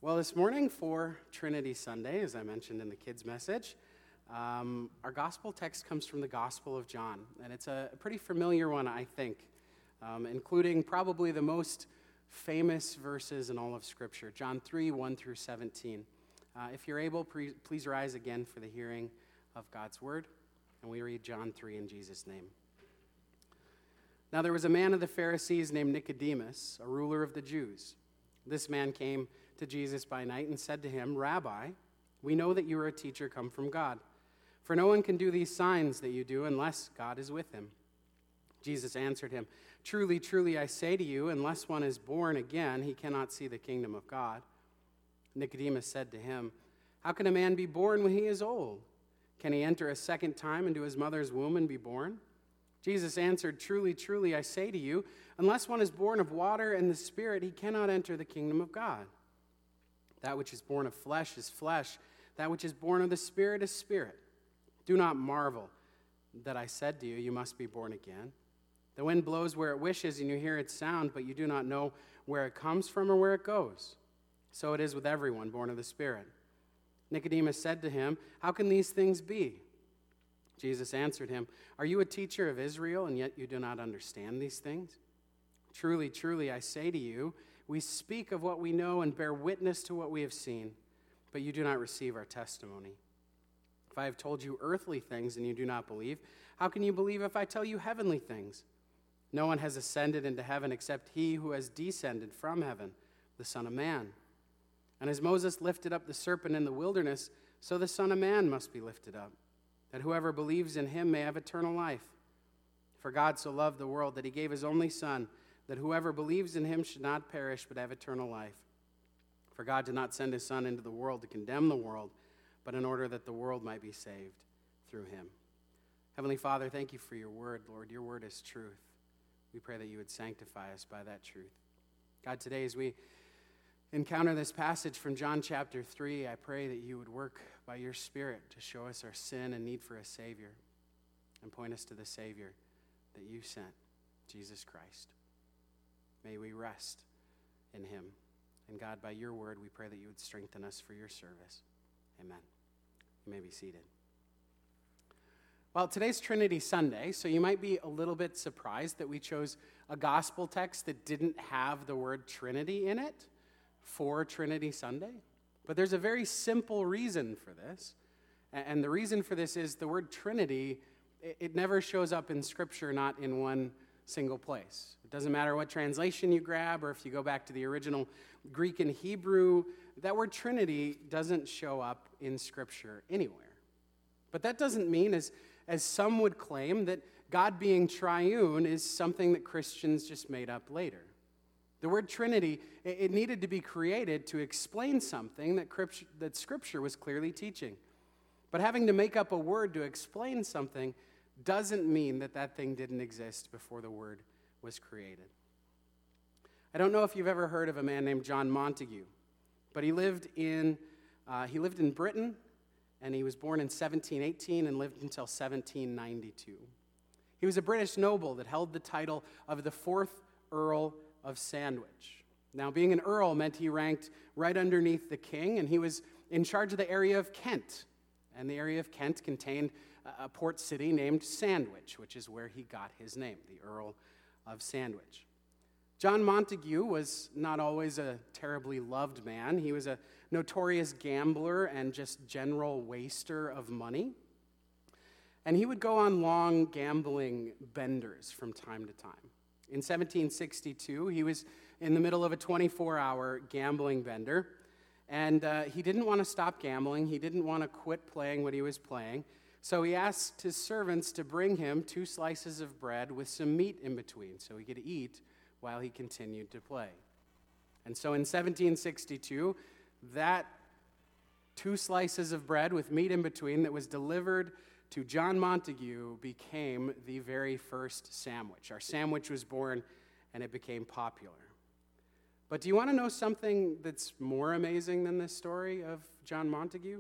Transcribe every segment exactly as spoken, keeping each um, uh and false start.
Well, this morning for Trinity Sunday, as I mentioned in the kids' message, um, our gospel text comes from the Gospel of John, and it's a pretty familiar one, I think, um, including probably the most famous verses in all of Scripture, John three, one through seventeen. Uh, if you're able, pre- please rise again for the hearing of God's Word, and we read John three in Jesus' name. Now there was a man of the Pharisees named Nicodemus, a ruler of the Jews. This man came to Jesus by night and said to him, "Rabbi, we know that you are a teacher come from God, for no one can do these signs that you do unless God is with him." Jesus answered him, "Truly, truly, I say to you, unless one is born again, he cannot see the kingdom of God." Nicodemus said to him, "How can a man be born when he is old? Can he enter a second time into his mother's womb and be born?" Jesus answered, "Truly, truly, I say to you, unless one is born of water and the Spirit, he cannot enter the kingdom of God. That which is born of flesh is flesh. That which is born of the Spirit is spirit. Do not marvel that I said to you, you must be born again. The wind blows where it wishes, and you hear its sound, but you do not know where it comes from or where it goes. So it is with everyone born of the Spirit." Nicodemus said to him, "How can these things be?" Jesus answered him, "Are you a teacher of Israel, and yet you do not understand these things? Truly, truly, I say to you, we speak of what we know and bear witness to what we have seen, but you do not receive our testimony. If I have told you earthly things and you do not believe, how can you believe if I tell you heavenly things? No one has ascended into heaven except he who has descended from heaven, the Son of Man. And as Moses lifted up the serpent in the wilderness, so the Son of Man must be lifted up, that whoever believes in him may have eternal life. For God so loved the world that he gave his only Son, that whoever believes in him should not perish but have eternal life. For God did not send his Son into the world to condemn the world, but in order that the world might be saved through him." Heavenly Father, thank you for your word, Lord. Your word is truth. We pray that you would sanctify us by that truth. God, today as we encounter this passage from John chapter three, I pray that you would work by your Spirit to show us our sin and need for a Savior, and point us to the Savior that you sent, Jesus Christ. May we rest in him. And God, by your word, we pray that you would strengthen us for your service. Amen. You may be seated. Well, today's Trinity Sunday, so you might be a little bit surprised that we chose a gospel text that didn't have the word Trinity in it for Trinity Sunday. But there's a very simple reason for this. And the reason for this is the word Trinity, it never shows up in Scripture, not in one single place. It doesn't matter what translation you grab, or if you go back to the original Greek and Hebrew, that word Trinity doesn't show up in Scripture anywhere. But that doesn't mean, as, as some would claim, that God being triune is something that Christians just made up later. The word Trinity, it, it needed to be created to explain something that, that Scripture was clearly teaching. But having to make up a word to explain something doesn't mean that that thing didn't exist before the word was created. I don't know if you've ever heard of a man named John Montague, but he lived in uh, he lived in Britain, and he was born in seventeen eighteen and lived until seventeen ninety-two. He was a British noble that held the title of the fourth Earl of Sandwich. Now, being an earl meant he ranked right underneath the king, and he was in charge of the area of Kent. And the area of Kent contained a port city named Sandwich, which is where he got his name, the Earl of Sandwich. John Montague was not always a terribly loved man. He was a notorious gambler and just general waster of money. And he would go on long gambling benders from time to time. In seventeen sixty-two, he was in the middle of a twenty-four hour gambling bender, and uh, he didn't want to stop gambling. He didn't want to quit playing what he was playing. So he asked his servants to bring him two slices of bread with some meat in between so he could eat while he continued to play. And so in seventeen sixty-two, that two slices of bread with meat in between that was delivered to John Montague became the very first sandwich. Our sandwich was born, and it became popular. But do you want to know something that's more amazing than this story of John Montague?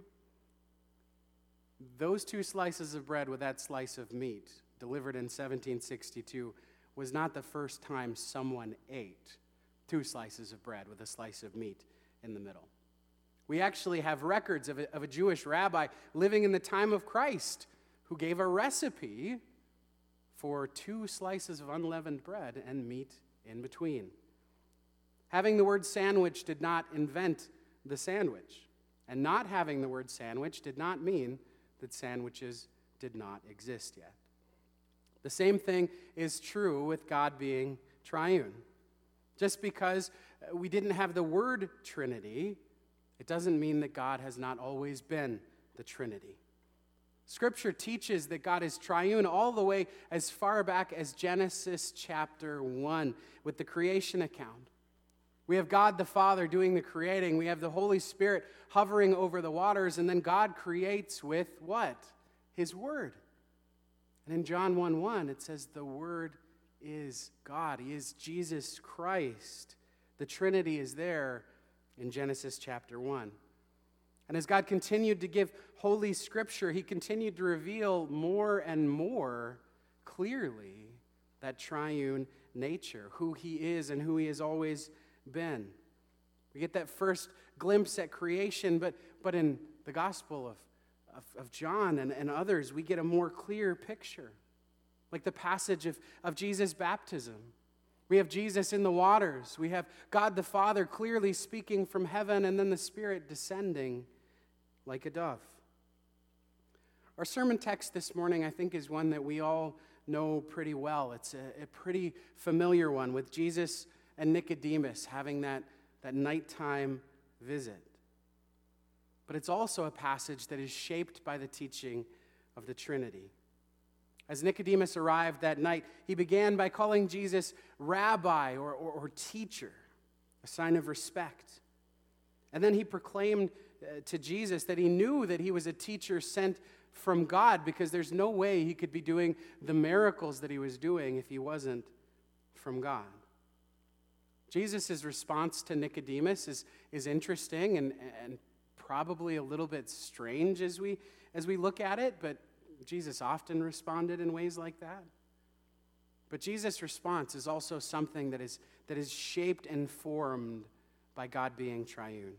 Those two slices of bread with that slice of meat, delivered in seventeen sixty-two, was not the first time someone ate two slices of bread with a slice of meat in the middle. We actually have records of a, of a Jewish rabbi living in the time of Christ who gave a recipe for two slices of unleavened bread and meat in between. Having the word sandwich did not invent the sandwich, and not having the word sandwich did not mean that sandwiches did not exist yet. The same thing is true with God being triune. Just because we didn't have the word Trinity, it doesn't mean that God has not always been the Trinity. Scripture teaches that God is triune all the way as far back as Genesis chapter one with the creation account. We have God the Father doing the creating. We have the Holy Spirit hovering over the waters, and then God creates with what? His Word. And in John one one, it says the Word is God. He is Jesus Christ. The Trinity is there in Genesis chapter one. And as God continued to give Holy Scripture, he continued to reveal more and more clearly that triune nature, who he is and who he has always been. We get that first glimpse at creation, but, but in the Gospel of, of, of John and, and others, we get a more clear picture. Like the passage of, of Jesus' baptism. We have Jesus in the waters. We have God the Father clearly speaking from heaven, and then the Spirit descending like a dove. Our sermon text this morning, I think, is one that we all know pretty well. It's a, a pretty familiar one with Jesus and Nicodemus having that, that nighttime visit. But it's also a passage that is shaped by the teaching of the Trinity. As Nicodemus arrived that night, he began by calling Jesus rabbi or, or, or teacher, a sign of respect. And then he proclaimed uh, to Jesus that he knew that he was a teacher sent from God, because there's no way he could be doing the miracles that he was doing if he wasn't from God. Jesus' response to Nicodemus is, is interesting and, and probably a little bit strange as we, as we look at it, but Jesus often responded in ways like that. But Jesus' response is also something that is, that is shaped and formed by God being triune.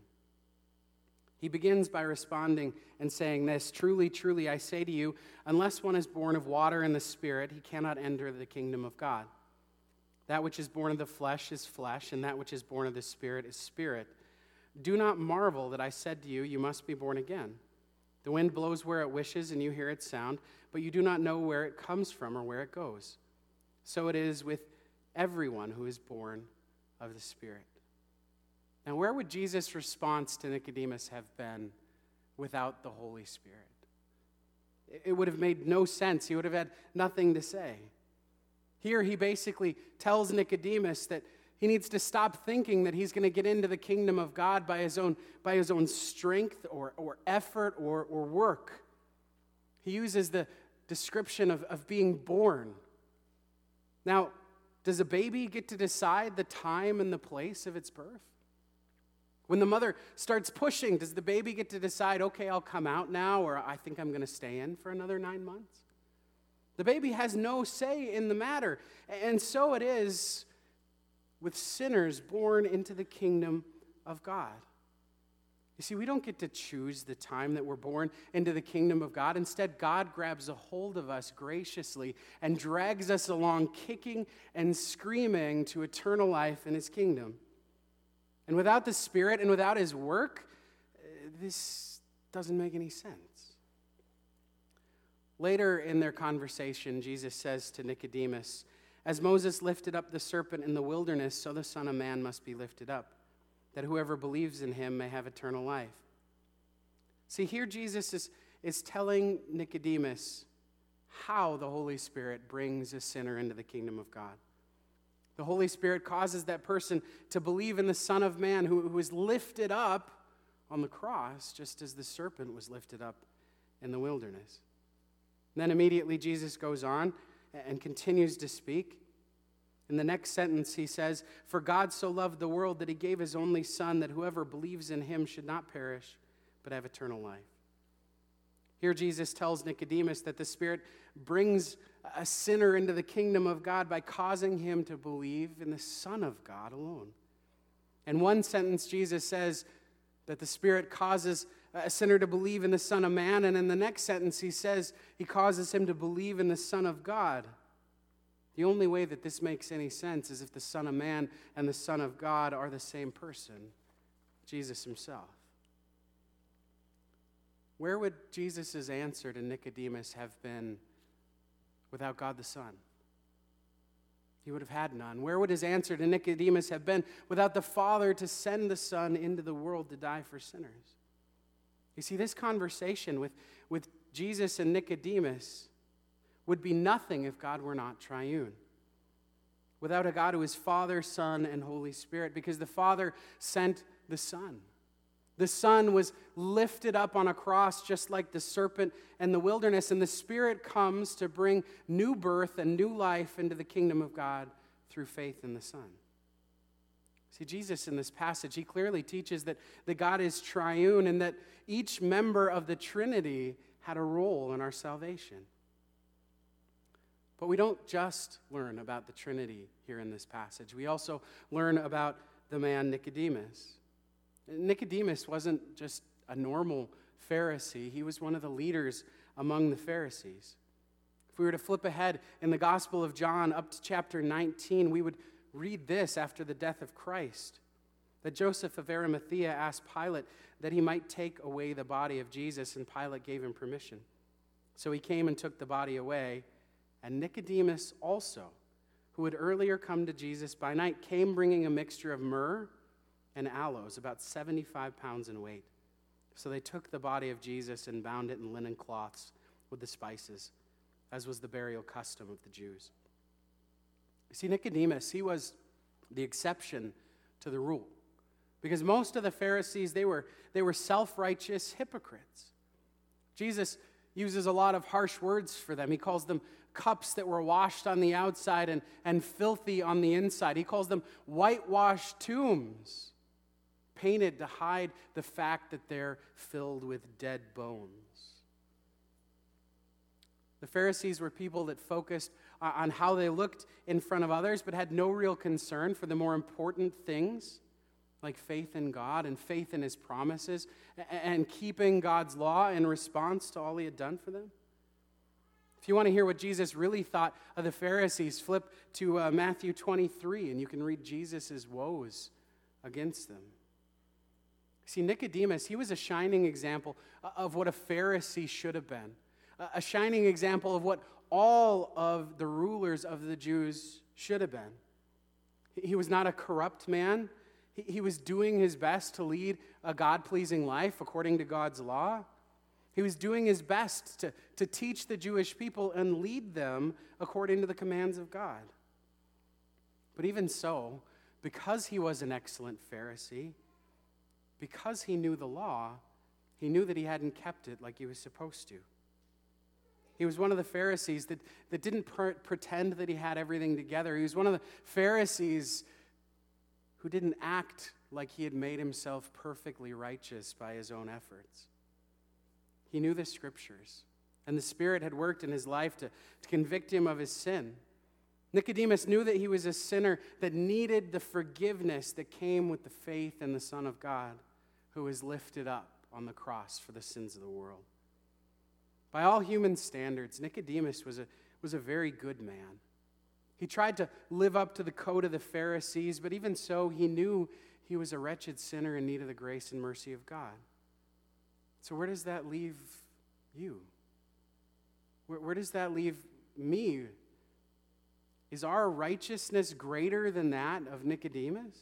He begins by responding and saying this, "Truly, truly, I say to you, unless one is born of water and the Spirit, he cannot enter the kingdom of God. That which is born of the flesh is flesh, and that which is born of the Spirit is spirit. Do not marvel that I said to you, you must be born again. The wind blows where it wishes, and you hear its sound, but you do not know where it comes from or where it goes. So it is with everyone who is born of the Spirit." Now, where would Jesus' response to Nicodemus have been without the Holy Spirit? It would have made no sense. He would have had nothing to say. Here he basically tells Nicodemus that he needs to stop thinking that he's going to get into the kingdom of God by his own, by his own strength or, or effort or, or work. He uses the description of, of being born. Now, does a baby get to decide the time and the place of its birth? When the mother starts pushing, does the baby get to decide, okay, I'll come out now, or I think I'm going to stay in for another nine months? The baby has no say in the matter. And so it is with sinners born into the kingdom of God. You see, we don't get to choose the time that we're born into the kingdom of God. Instead, God grabs a hold of us graciously and drags us along, kicking and screaming to eternal life in his kingdom. And without the Spirit and without his work, this doesn't make any sense. Later in their conversation, Jesus says to Nicodemus, "As Moses lifted up the serpent in the wilderness, so the Son of Man must be lifted up, that whoever believes in him may have eternal life." See, here Jesus is, is telling Nicodemus how the Holy Spirit brings a sinner into the kingdom of God. The Holy Spirit causes that person to believe in the Son of Man who, who is lifted up on the cross, just as the serpent was lifted up in the wilderness. And then immediately Jesus goes on and continues to speak. In the next sentence he says, "For God so loved the world that he gave his only Son, that whoever believes in him should not perish, but have eternal life." Here Jesus tells Nicodemus that the Spirit brings a sinner into the kingdom of God by causing him to believe in the Son of God alone. In one sentence, Jesus says that the Spirit causes a sinner to believe in the Son of Man, and in the next sentence he says he causes him to believe in the Son of God. The only way that this makes any sense is if the Son of Man and the Son of God are the same person, Jesus himself. Where would Jesus' answer to Nicodemus have been without God the Son? He would have had none. Where would his answer to Nicodemus have been without the Father to send the Son into the world to die for sinners? You see, this conversation with, with Jesus and Nicodemus would be nothing if God were not triune. Without a God who is Father, Son, and Holy Spirit, because the Father sent the Son. The Son was lifted up on a cross just like the serpent in the wilderness, and the Spirit comes to bring new birth and new life into the kingdom of God through faith in the Son. See, Jesus in this passage, he clearly teaches that, that God is triune and that each member of the Trinity had a role in our salvation. But we don't just learn about the Trinity here in this passage. We also learn about the man Nicodemus. Nicodemus wasn't just a normal Pharisee. He was one of the leaders among the Pharisees. If we were to flip ahead in the Gospel of John up to chapter nineteen, we would read this after the death of Christ, that Joseph of Arimathea asked Pilate that he might take away the body of Jesus, and Pilate gave him permission. So he came and took the body away, and Nicodemus also, who had earlier come to Jesus by night, came bringing a mixture of myrrh and aloes, about seventy-five pounds in weight. So they took the body of Jesus and bound it in linen cloths with the spices, as was the burial custom of the Jews. You see, Nicodemus, he was the exception to the rule. Because most of the Pharisees, they were, they were self-righteous hypocrites. Jesus uses a lot of harsh words for them. He calls them cups that were washed on the outside and, and filthy on the inside. He calls them whitewashed tombs, painted to hide the fact that they're filled with dead bones. The Pharisees were people that focused on how they looked in front of others, but had no real concern for the more important things, like faith in God and faith in his promises, and keeping God's law in response to all he had done for them. If you want to hear what Jesus really thought of the Pharisees, flip to uh, Matthew twenty-three, and you can read Jesus' woes against them. See, Nicodemus, he was a shining example of what a Pharisee should have been, a shining example of what all of the rulers of the Jews should have been. He was not a corrupt man. He was doing his best to lead a God-pleasing life according to God's law. He was doing his best to, to teach the Jewish people and lead them according to the commands of God. But even so, because he was an excellent Pharisee, because he knew the law, he knew that he hadn't kept it like he was supposed to. He was one of the Pharisees that, that didn't per- pretend that he had everything together. He was one of the Pharisees who didn't act like he had made himself perfectly righteous by his own efforts. He knew the Scriptures, and the Spirit had worked in his life to, to convict him of his sin. Nicodemus knew that he was a sinner that needed the forgiveness that came with the faith in the Son of God, who was lifted up on the cross for the sins of the world. By all human standards, Nicodemus was a, was a very good man. He tried to live up to the code of the Pharisees, but even so, he knew he was a wretched sinner in need of the grace and mercy of God. So where does that leave you? Where, where does that leave me? Is our righteousness greater than that of Nicodemus?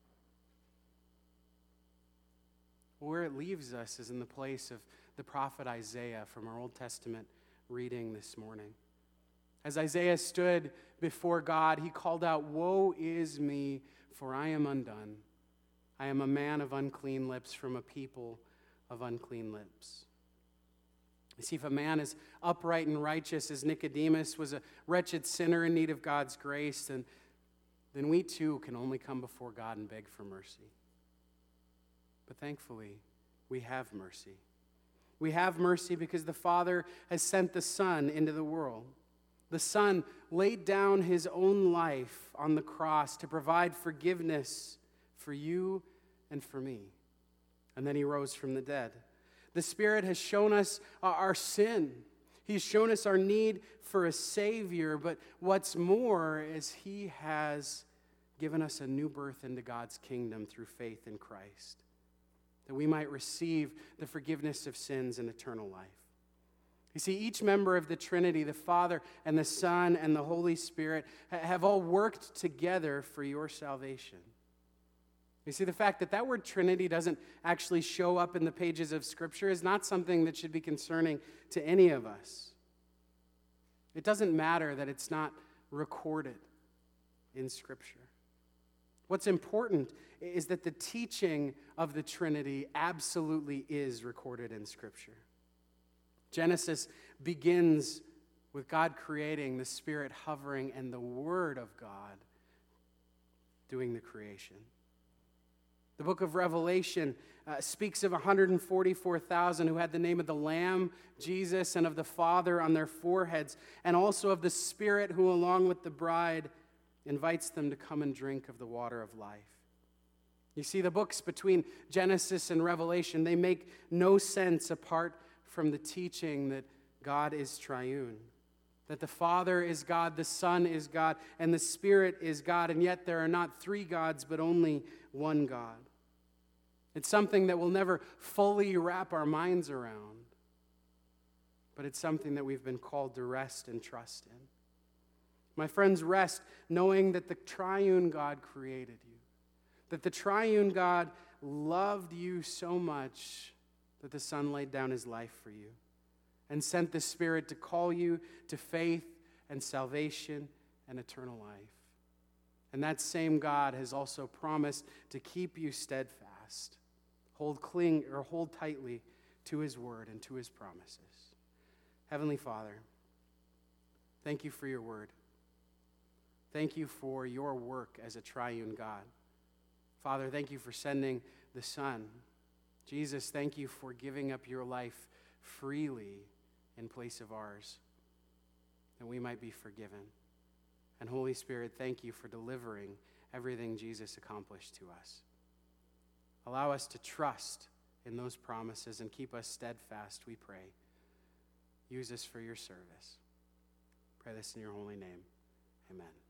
Where it leaves us is in the place of the prophet Isaiah from our Old Testament reading this morning. As Isaiah stood before God, he called out, "Woe is me, for I am undone. I am a man of unclean lips, from a people of unclean lips." You see, if a man is upright and righteous as Nicodemus was a wretched sinner in need of God's grace, then, then we too can only come before God and beg for mercy. But thankfully, we have mercy. We have mercy because the Father has sent the Son into the world. The Son laid down his own life on the cross to provide forgiveness for you and for me. and then he rose from the dead. The Spirit has shown us our sin. He's shown us our need for a Savior, but what's more is he has given us a new birth into God's kingdom through faith in Christ, that we might receive the forgiveness of sins and eternal life. You see, each member of the Trinity, the Father and the Son and the Holy Spirit, have all worked together for your salvation. You see, the fact that that word Trinity doesn't actually show up in the pages of Scripture is not something that should be concerning to any of us. It doesn't matter that it's not recorded in Scripture. What's important is that the teaching of the Trinity absolutely is recorded in Scripture. Genesis begins with God creating, the Spirit hovering, and the Word of God doing the creation. The book of Revelation uh, speaks of one hundred forty-four thousand who had the name of the Lamb, Jesus, and of the Father on their foreheads, and also of the Spirit who, along with the bride, invites them to come and drink of the water of life. You see, the books between Genesis and Revelation, they make no sense apart from the teaching that God is triune, that the Father is God, the Son is God, and the Spirit is God, and yet there are not three gods, but only one God. It's something that we'll never fully wrap our minds around, but it's something that we've been called to rest and trust in. My friends, rest knowing that the triune God created you, that the triune God loved you so much that the Son laid down his life for you and sent the Spirit to call you to faith and salvation and eternal life. And that same God has also promised to keep you steadfast, hold cling or hold tightly to his word and to his promises. Heavenly Father, thank you for your word. Thank you for your work as a triune God. Father, thank you for sending the Son. Jesus, thank you for giving up your life freely in place of ours, that we might be forgiven. And Holy Spirit, thank you for delivering everything Jesus accomplished to us. Allow us to trust in those promises and keep us steadfast, we pray. Use us for your service. Pray this in your holy name. Amen.